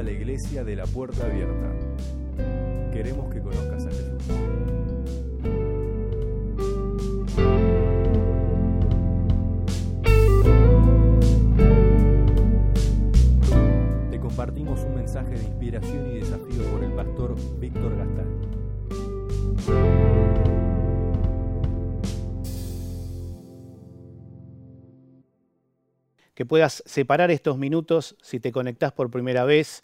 la Iglesia de la Puerta Abierta. Queremos que conozcas a Jesús. Te compartimos un mensaje de inspiración y desafío por el pastor Víctor Gastán. Que puedas separar estos minutos si te conectás por primera vez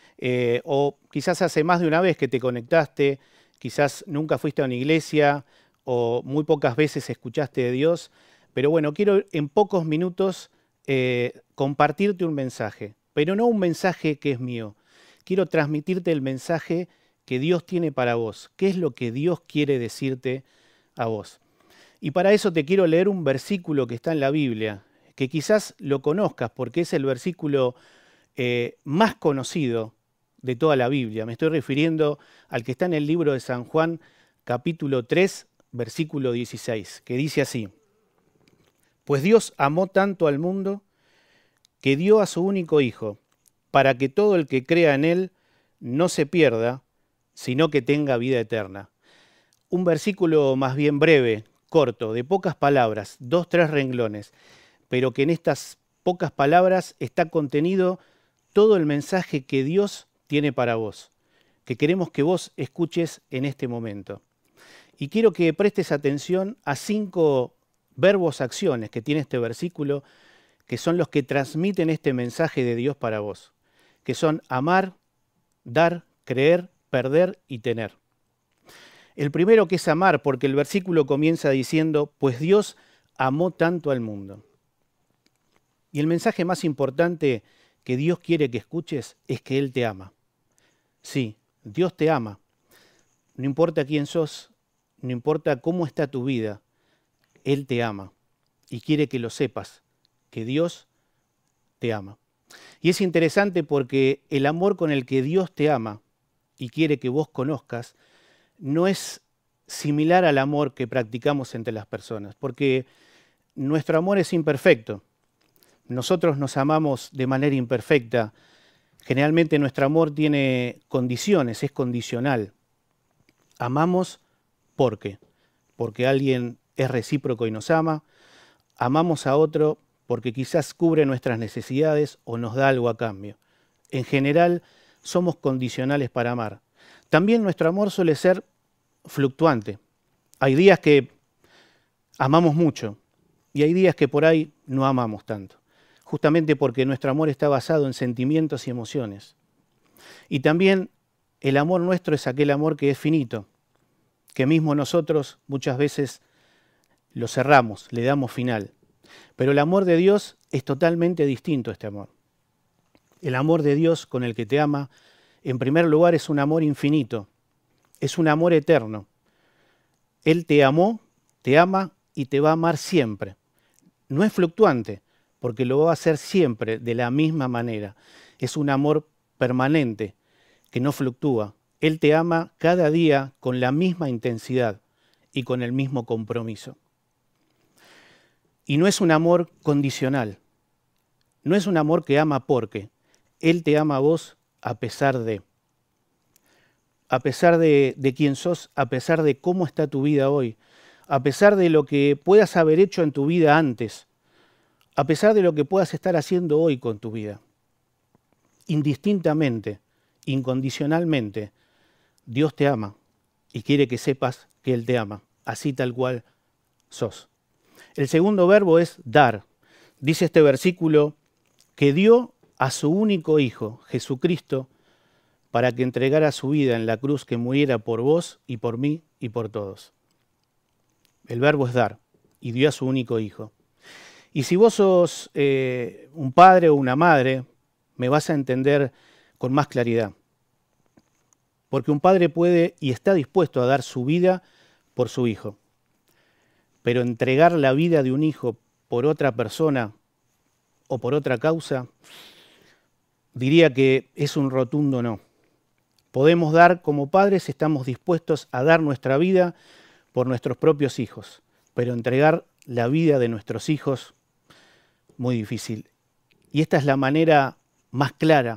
o quizás hace más de una vez que te conectaste, quizás nunca fuiste a una iglesia o muy pocas veces escuchaste de Dios, pero bueno, quiero en pocos minutos compartirte un mensaje, pero no un mensaje que es mío. Quiero transmitirte el mensaje que Dios tiene para vos, qué es lo que Dios quiere decirte a vos. Y para eso te quiero leer un versículo que está en la Biblia, que quizás lo conozcas porque es el versículo más conocido de toda la Biblia. Me estoy refiriendo al que está en el libro de San Juan, capítulo 3, versículo 16, que dice así: Pues Dios amó tanto al mundo que dio a su único Hijo, para que todo el que crea en Él no se pierda, sino que tenga vida eterna. Un versículo más bien breve, corto, de pocas palabras, 2-3 renglones, pero que en estas pocas palabras está contenido todo el mensaje que Dios tiene para vos, que queremos que vos escuches en este momento. Y quiero que prestes atención a 5 verbos, acciones que tiene este versículo, que son los que transmiten este mensaje de Dios para vos, que son amar, dar, creer, perder y tener. El primero que es amar, porque el versículo comienza diciendo, pues Dios amó tanto al mundo. Y el mensaje más importante que Dios quiere que escuches es que Él te ama. Sí, Dios te ama. No importa quién sos, no importa cómo está tu vida, Él te ama. Y quiere que lo sepas, que Dios te ama. Y es interesante porque el amor con el que Dios te ama y quiere que vos conozcas no es similar al amor que practicamos entre las personas, porque nuestro amor es imperfecto. Nosotros nos amamos de manera imperfecta. Generalmente nuestro amor tiene condiciones, es condicional. Amamos porque alguien es recíproco y nos ama. Amamos a otro porque quizás cubre nuestras necesidades o nos da algo a cambio. En general, somos condicionales para amar. También nuestro amor suele ser fluctuante. Hay días que amamos mucho y hay días que por ahí no amamos tanto. Justamente porque nuestro amor está basado en sentimientos y emociones. Y también el amor nuestro es aquel amor que es finito, que mismo nosotros muchas veces lo cerramos, le damos final. Pero el amor de Dios es totalmente distinto a este amor. El amor de Dios con el que te ama, en primer lugar, es un amor infinito, es un amor eterno. Él te amó, te ama y te va a amar siempre. No es fluctuante, porque lo va a hacer siempre de la misma manera. Es un amor permanente, que no fluctúa. Él te ama cada día con la misma intensidad y con el mismo compromiso. Y no es un amor condicional. No es un amor que ama porque. Él te ama a vos a pesar de. A pesar de quién sos, a pesar de cómo está tu vida hoy, a pesar de lo que puedas haber hecho en tu vida antes, a pesar de lo que puedas estar haciendo hoy con tu vida. Indistintamente, incondicionalmente, Dios te ama y quiere que sepas que Él te ama, así tal cual sos. El segundo verbo es dar. Dice este versículo que dio a su único Hijo, Jesucristo, para que entregara su vida en la cruz, que muriera por vos y por mí y por todos. El verbo es dar, y dio a su único Hijo. Y si vos sos un padre o una madre, me vas a entender con más claridad. Porque un padre puede y está dispuesto a dar su vida por su hijo. Pero entregar la vida de un hijo por otra persona o por otra causa, diría que es un rotundo no. Podemos dar como padres, estamos dispuestos a dar nuestra vida por nuestros propios hijos, pero entregar la vida de nuestros hijos, muy difícil. Y esta es la manera más clara,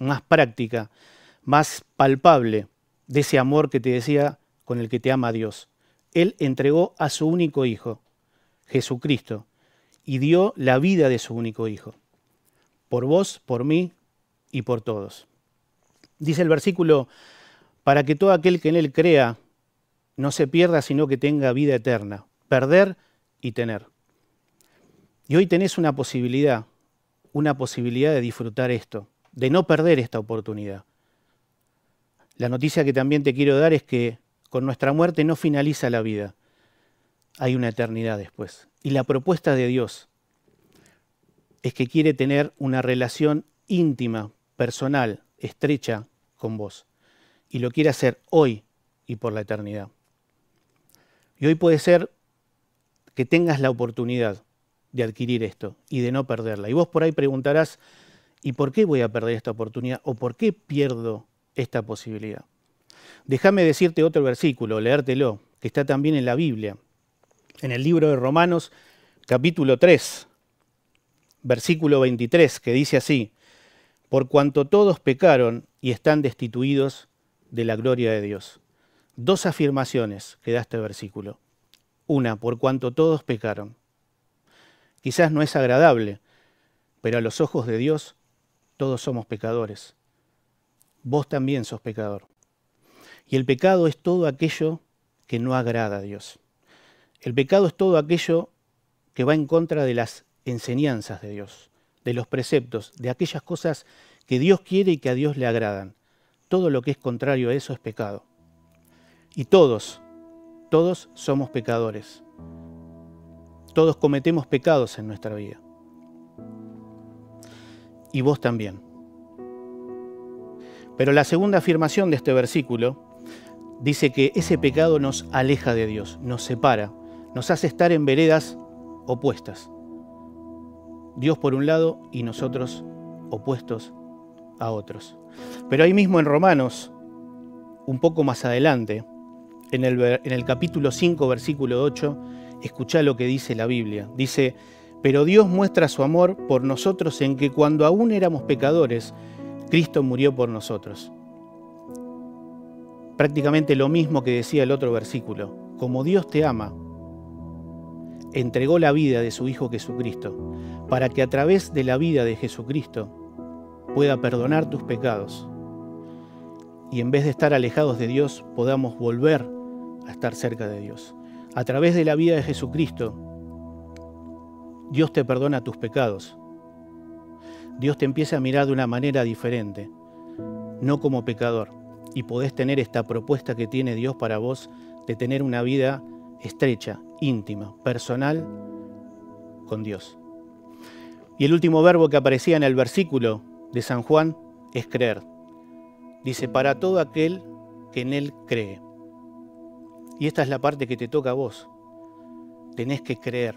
más práctica, más palpable de ese amor que te decía con el que te ama Dios. Él entregó a su único Hijo, Jesucristo, y dio la vida de su único Hijo, por vos, por mí y por todos. Dice el versículo, para que todo aquel que en Él crea no se pierda, sino que tenga vida eterna, perder y tener. Y hoy tenés una posibilidad de disfrutar esto, de no perder esta oportunidad. La noticia que también te quiero dar es que con nuestra muerte no finaliza la vida, hay una eternidad después. Y la propuesta de Dios es que quiere tener una relación íntima, personal, estrecha con vos. Y lo quiere hacer hoy y por la eternidad. Y hoy puede ser que tengas la oportunidad de adquirir esto y de no perderla. Y vos por ahí preguntarás, ¿y por qué voy a perder esta oportunidad? ¿O por qué pierdo esta posibilidad? Déjame decirte otro versículo, leértelo, que está también en la Biblia, en el libro de Romanos, capítulo 3, versículo 23, que dice así, por cuanto todos pecaron y están destituidos de la gloria de Dios. Dos afirmaciones que da este versículo. Una, por cuanto todos pecaron. Quizás no es agradable, pero a los ojos de Dios todos somos pecadores. Vos también sos pecador. Y el pecado es todo aquello que no agrada a Dios. El pecado es todo aquello que va en contra de las enseñanzas de Dios, de los preceptos, de aquellas cosas que Dios quiere y que a Dios le agradan. Todo lo que es contrario a eso es pecado. Y todos somos pecadores. Todos cometemos pecados en nuestra vida. Y vos también. Pero la segunda afirmación de este versículo dice que ese pecado nos aleja de Dios, nos separa, nos hace estar en veredas opuestas. Dios por un lado y nosotros opuestos a otros. Pero ahí mismo en Romanos, un poco más adelante, en el capítulo 5, versículo 8, escuchá lo que dice la Biblia. Dice, pero Dios muestra su amor por nosotros en que cuando aún éramos pecadores, Cristo murió por nosotros. Prácticamente lo mismo que decía el otro versículo. Como Dios te ama, entregó la vida de su Hijo Jesucristo, para que a través de la vida de Jesucristo pueda perdonar tus pecados. Y en vez de estar alejados de Dios, podamos volver a estar cerca de Dios. A través de la vida de Jesucristo, Dios te perdona tus pecados. Dios te empieza a mirar de una manera diferente, no como pecador. Y podés tener esta propuesta que tiene Dios para vos de tener una vida estrecha, íntima, personal con Dios. Y el último verbo que aparecía en el versículo de San Juan es creer. Dice, para todo aquel que en Él cree. Y esta es la parte que te toca a vos. Tenés que creer.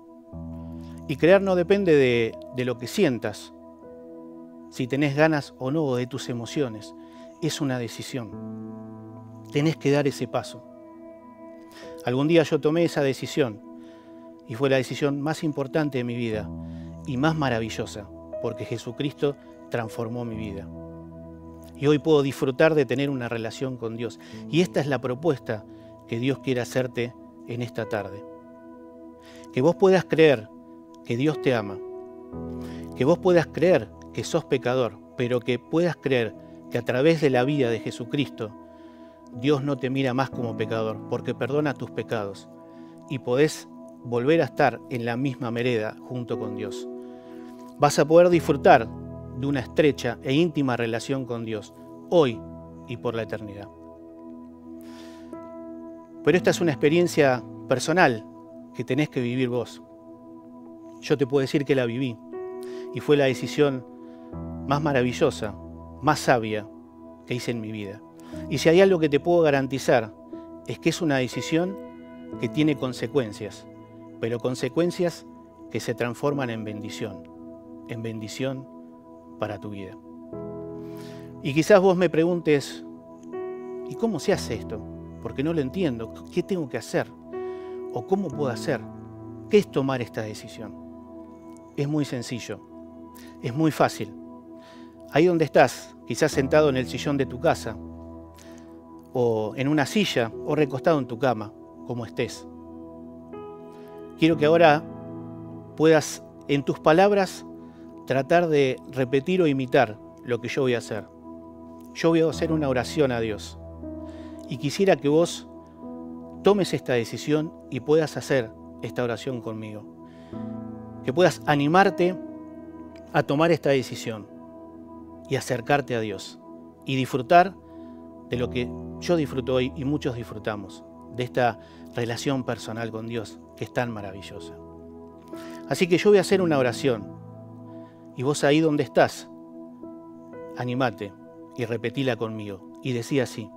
Y creer no depende de lo que sientas, si tenés ganas o no de tus emociones. Es una decisión. Tenés que dar ese paso. Algún día yo tomé esa decisión y fue la decisión más importante de mi vida y más maravillosa, porque Jesucristo transformó mi vida. Y hoy puedo disfrutar de tener una relación con Dios. Y esta es la propuesta que Dios quiere hacerte en esta tarde. Que vos puedas creer que Dios te ama. Que vos puedas creer que sos pecador, pero que puedas creer que a través de la vida de Jesucristo, Dios no te mira más como pecador, porque perdona tus pecados. Y podés volver a estar en la misma vereda junto con Dios. Vas a poder disfrutar de una estrecha e íntima relación con Dios, hoy y por la eternidad. Pero esta es una experiencia personal que tenés que vivir vos. Yo te puedo decir que la viví y fue la decisión más maravillosa, más sabia que hice en mi vida. Y si hay algo que te puedo garantizar es que es una decisión que tiene consecuencias, pero consecuencias que se transforman en bendición para tu vida. Y quizás vos me preguntes, ¿y cómo se hace esto? Porque no lo entiendo. ¿Qué tengo que hacer? ¿O cómo puedo hacer? ¿Qué es tomar esta decisión? Es muy sencillo, es muy fácil. Ahí donde estás, quizás sentado en el sillón de tu casa, o en una silla, o recostado en tu cama, como estés. Quiero que ahora puedas, en tus palabras, tratar de repetir o imitar lo que yo voy a hacer. Yo voy a hacer una oración a Dios. Y quisiera que vos tomes esta decisión y puedas hacer esta oración conmigo. Que puedas animarte a tomar esta decisión y acercarte a Dios y disfrutar de lo que yo disfruto hoy y muchos disfrutamos, de esta relación personal con Dios que es tan maravillosa. Así que yo voy a hacer una oración y vos ahí donde estás, animate y repetila conmigo y decí así: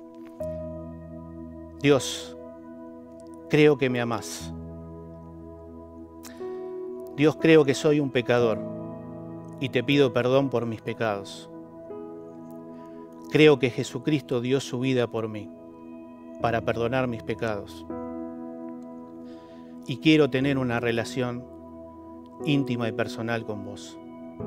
Dios, creo que me amás. Dios, creo que soy un pecador y te pido perdón por mis pecados. Creo que Jesucristo dio su vida por mí, para perdonar mis pecados. Y quiero tener una relación íntima y personal con vos.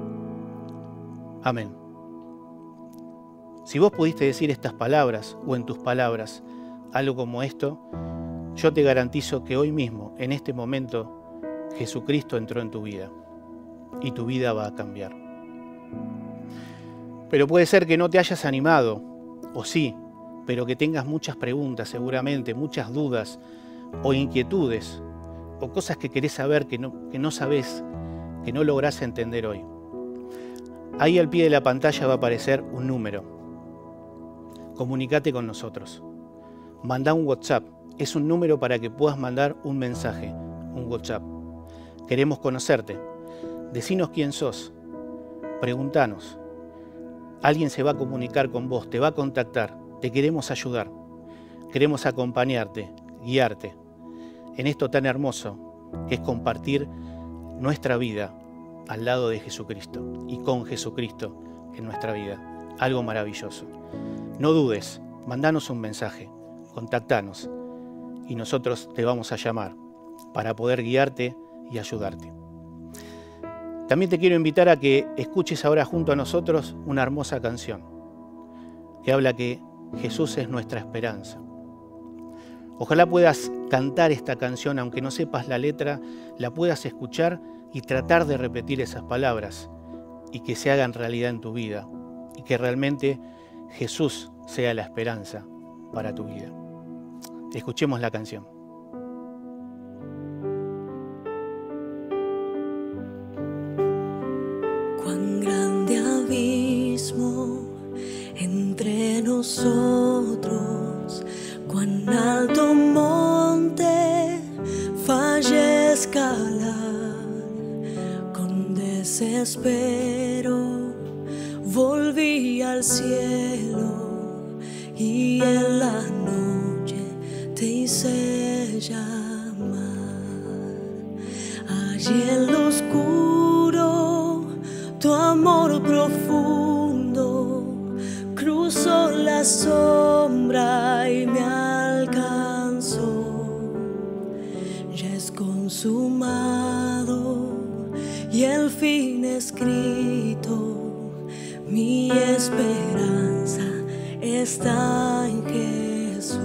Amén. Si vos pudiste decir estas palabras o en tus palabras algo como esto, yo te garantizo que hoy mismo, en este momento, Jesucristo entró en tu vida y tu vida va a cambiar. Pero puede ser que no te hayas animado, o sí, pero que tengas muchas preguntas seguramente, muchas dudas o inquietudes, o cosas que querés saber que no sabés, que no lográs entender hoy. Ahí al pie de la pantalla va a aparecer un número. Comunicate con nosotros. Mandá un WhatsApp. Es un número para que puedas mandar un mensaje, un WhatsApp. Queremos conocerte. Decinos quién sos. Preguntanos. Alguien se va a comunicar con vos, te va a contactar. Te queremos ayudar. Queremos acompañarte, guiarte en esto tan hermoso que es compartir nuestra vida al lado de Jesucristo y con Jesucristo en nuestra vida. Algo maravilloso. No dudes, mandanos un mensaje, contactanos y nosotros te vamos a llamar para poder guiarte y ayudarte. También te quiero invitar a que escuches ahora junto a nosotros una hermosa canción que habla que Jesús es nuestra esperanza. Ojalá puedas cantar esta canción, aunque no sepas la letra, la puedas escuchar y tratar de repetir esas palabras y que se hagan realidad en tu vida y que realmente Jesús sea la esperanza para tu vida. Escuchemos la canción. Cuán grande abismo entre nosotros, cuán alto monte fallé escalar. Con desespero volví al cielo y en la noche te hice llamar. Allí en lo oscuro tu amor profundo cruzó la sombra y me alcanzó. Ya es consumado y el fin escrito. Mi esperanza está en Jesús.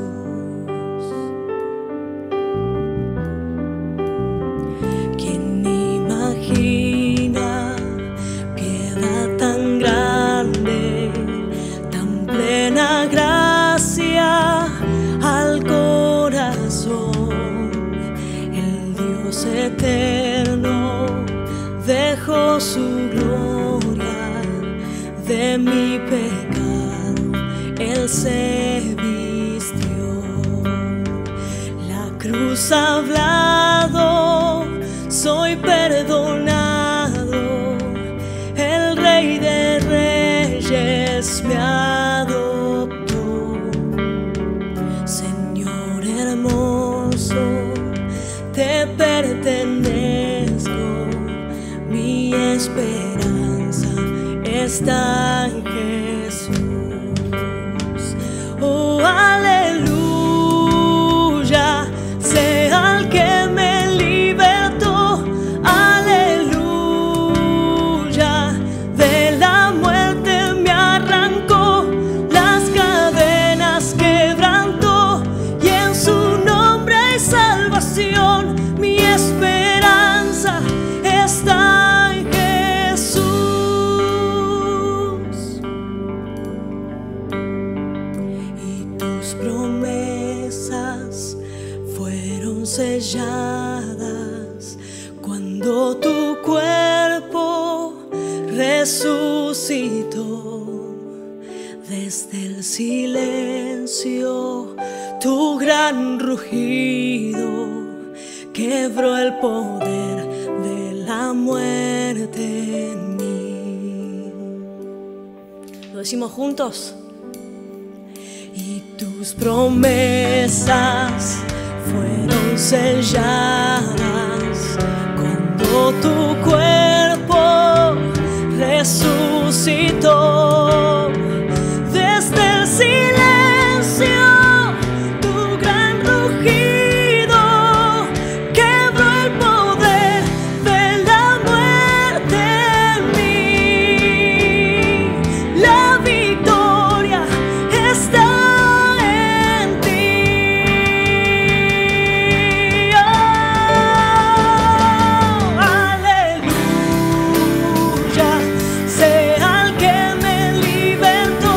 ¿Quién imagina piedad tan grande, tan plena gracia al corazón? El Dios eterno dejó su gloria, de mi pecado Él se vistió. La cruz ha hablado, soy perdonado. El Rey de Reyes me adoptó. Señor hermoso, te pertenezco. Mi esperanza está en Jesús. Oh, aleluya, sea el que me libertó. Aleluya, de la muerte resucitó desde el silencio. Tu gran rugido quebró el poder de la muerte en mí. ¿Lo decimos juntos? Y tus promesas fueron selladas cuando tu cuerpo resucitó desde el silencio. Tu gran rugido quebró el poder de la muerte en mí. La victoria está en ti. Oh, aleluya, sea el que me libertó.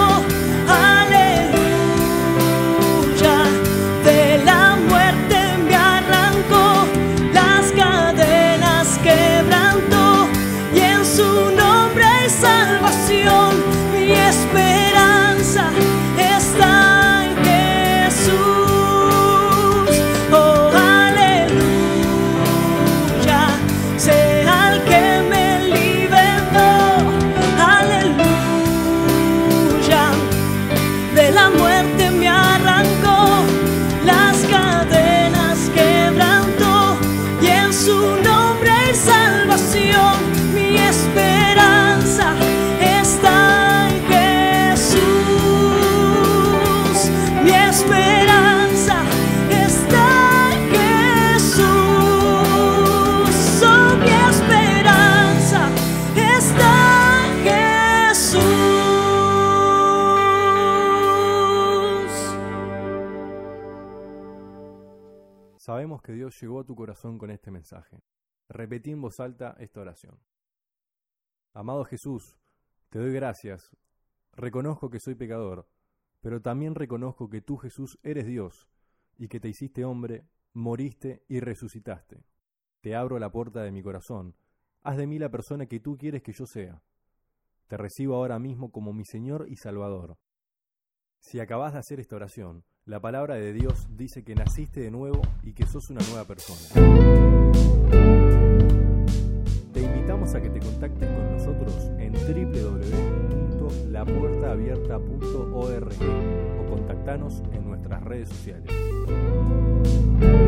Aleluya, de la muerte me arrancó, las cadenas quebrantó, y en su nombre hay salvación. Mi esperanza está en Jesús. Oh, aleluya, sea el que me libertó. Aleluya, de la muerte me arrancó, las cadenas quebrantó, y en su nombre hay salvación. Mi esperanza está en Jesús. Mi esperanza está en Jesús. Oh, mi esperanza está en Jesús. Sabemos que Dios llegó a tu corazón con este mensaje. Repetí en voz alta esta oración. Amado Jesús, te doy gracias. Reconozco que soy pecador, pero también reconozco que tú, Jesús, eres Dios y que te hiciste hombre, moriste y resucitaste. Te abro la puerta de mi corazón. Haz de mí la persona que tú quieres que yo sea. Te recibo ahora mismo como mi Señor y Salvador. Si acabas de hacer esta oración, la palabra de Dios dice que naciste de nuevo y que sos una nueva persona. Te invitamos a que te contactes con nosotros en www.lapuertaabierta.org o contactanos en nuestras redes sociales.